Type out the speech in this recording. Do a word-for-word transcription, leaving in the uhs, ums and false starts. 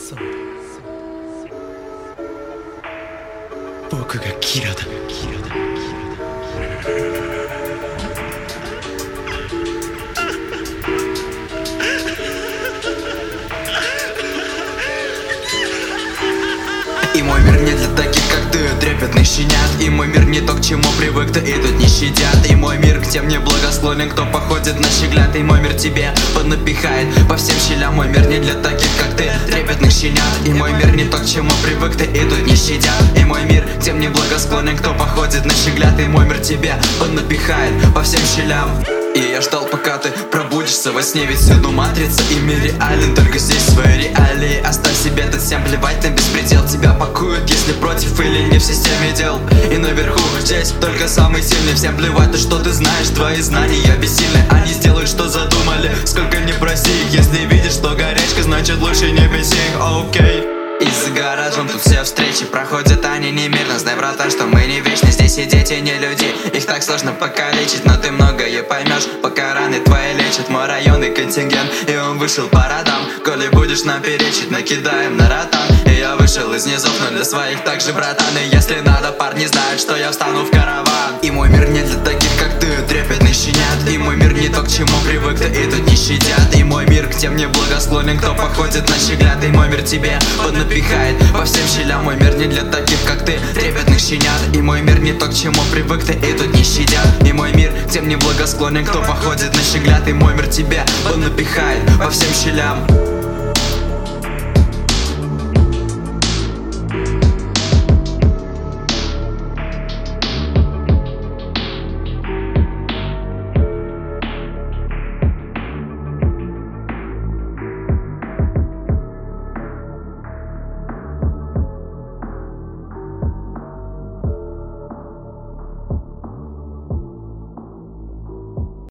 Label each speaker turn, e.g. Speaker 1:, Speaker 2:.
Speaker 1: 僕がキラだ。
Speaker 2: И мой мир не для таких, как ты, трепетных щенят. И мой мир не то, к чему привык ты, и тут не щадят. И мой мир к тем неблагосклонен, кто походит на щеглят. И мой мир тебе поднапихает по всем щелям. Мой мир не для таких, как ты, трепетных щенят. И мой мир не то, к чему привык ты, и тут не щадят. И мой мир к тем неблагосклонен, кто походит на щеглят. И мой мир тебе поднапихает по всем щелям. И я ждал, пока ты пробудишься во сне, ведь всюду матрица и мир реален. Только здесь свои реалии. Оставь себе этот всем плевать на беспредел. Тебя пакуют, если против или не в системе дел. И наверху здесь только самый сильный. Всем плевать, то что ты знаешь, твои знания бессильны. Они сделают, что задумали, сколько не проси. Если видишь, что горячка, значит лучше не беси их, окей. И за гаражом тут все встречи проходят, они немирно. Знай, братан, что мы не вечны, здесь и дети не люди. Их так сложно покалечить, но ты многое поймешь, пока раны твои лечат мой районный контингент. И он вышел по родам, коли будешь нам перечить, накидаем на ротан. И я вышел из низов, но для своих также, братан. И если надо, парни знают, что я встану в караван. И мой мир не для таких, как ты, трепетных щенят. И мой мир не то, к чему привык ты, и тут не щадят. И мой мир к тем неблагосклонен, кто походит на щеглят. И мой мир тебе поднапихает по всем щелям. Мой мир не для таких, как ты, трепетных щенят. И мой мир не то, к чему привык ты, и тут не щадят. И мой мир к тем неблагосклонен, кто походит на щеглят. И мой мир тебе поднапихает по всем щелям.